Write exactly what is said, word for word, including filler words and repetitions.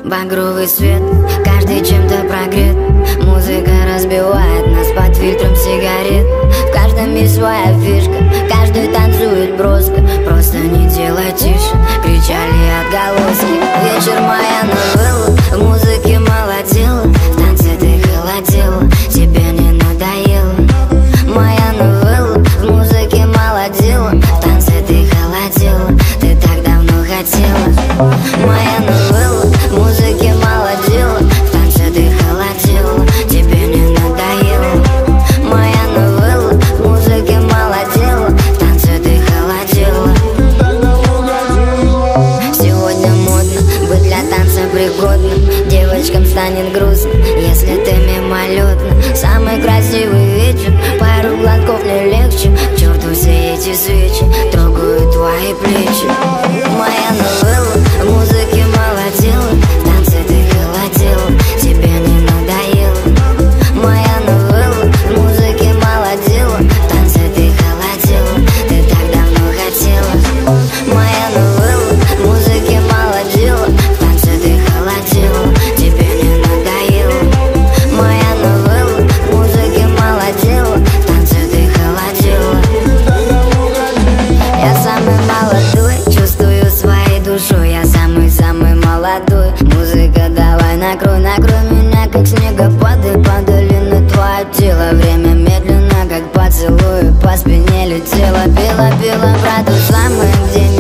Багровый свет, каждый чем-то прогрет. Музыка разбивает нас под фильтром сигарет. В каждом есть своя фишка, каждый танцует броско. Просто не делай тише, кричали отголоски. Вечер моя новелла, в музыке молодела. В танце ты холодела, тебе не надоело. Моя новелла, в музыке молодела. В танце ты холодела, ты так давно хотела. Моя новелла, в музыке молодела. В танце ты холодела, тебе не надоело. Моя новелла, в музыке молодела. В танце ты холодела. Сегодня модно быть для танца пригодным. Девочкам станет грустно, если ты мимолетно. Самый красивый вечер, пару глотков не легче. К черту все эти свечи, трогают твои плечи. Моя новелла, в музыке молодела. В танце ты холодела, тебе не надоело. Моя новелла, в музыке молодела. В танце ты холодела, ты так давно хотела. Моя новелла, в музыке молодела. В танце ты холодела, тебе не надоело. Моя новелла, в музыке молодела. В танце ты холодела. Я самый молодой, чувствую своей душой. Я самый-самый молодой. Музыка, давай накрой, накрой меня, как снегопады. Падали на твое тело, время медленно, как поцелуй. По спине летела, пела, пела про то самое, где